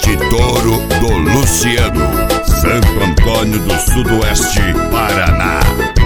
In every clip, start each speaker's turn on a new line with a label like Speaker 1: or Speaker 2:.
Speaker 1: de Touro do Luciano, Santo Antônio do Sudoeste, Paraná.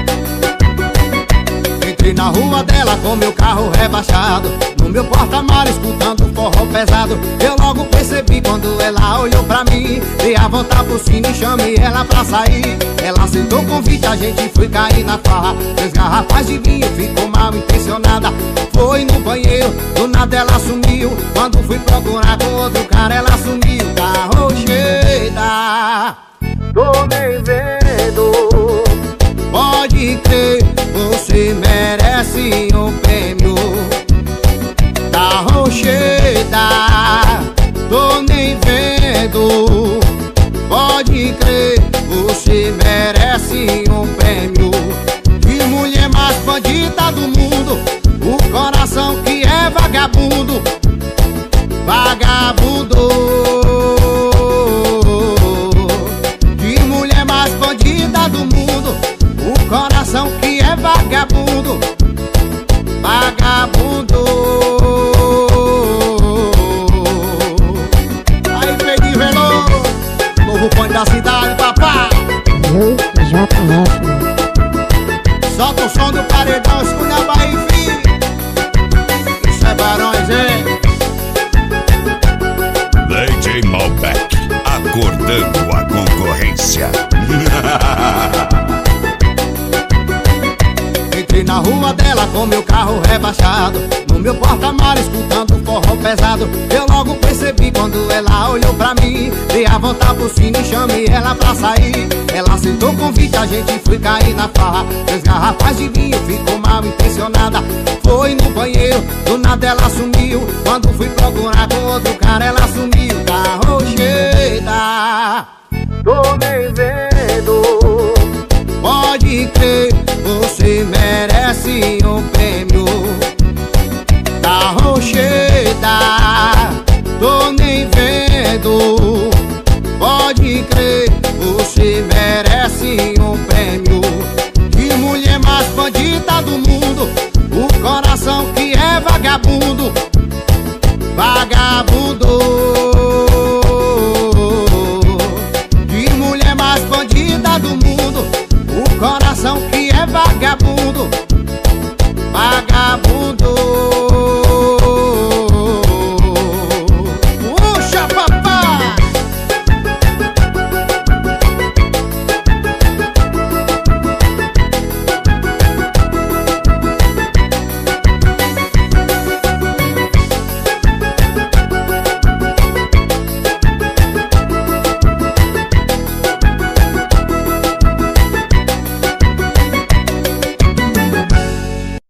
Speaker 2: Entrei na rua dela com meu carro rebaixado, no meu porta-malas escutando forró pesado. Eu logo percebi quando ela olhou pra mim, dei a volta por cima e chamei ela pra sair. Ela aceitou o convite, a gente foi cair na farra. 3 garrafas de vinho, ficou mal intencionada. Foi no banheiro, do nada ela sumiu. Quando fui procurar com outro cara, ela sumiu. Tá rocheda, tô nem vendo. Pode crer, você merece um prêmio. Tá rocheda, tô nem vendo. Pode crer, você merece um prêmio. Que mulher mais bandida do mundo, o coração que é vagabundo. Vagabundo. Que mulher mais bandida do mundo, o coração que é vagabundo. Vagabundo. Aí, Pedro Veloso, novo ponto da cidade, papai. Solta o som do paredão, escuta a Bahia, filho. Isso é Barões, hein?
Speaker 1: DJ Malbec, acordando a concorrência.
Speaker 2: Entrei na rua dela com meu carro rebaixado, no meu porta-malas escutando forró pesado. Eu logo percebi quando ela olhou pra mim, dei a volta por cima e chamei ela pra sair. Ela aceitou o convite, a gente foi cair na farra. 3 garrafas de vinho, ficou mal intencionada. Foi no banheiro, do nada ela sumiu. Quando fui procurar com outro cara, ela sumiu. Tá rocheda, tô nem vendo. Pode crer, você merece um prêmio. Tá rocheda, tô nem vendo. Pode crer, você merece um prêmio. Que mulher mais bandida do mundo, o coração que é vagabundo. Vagabundo.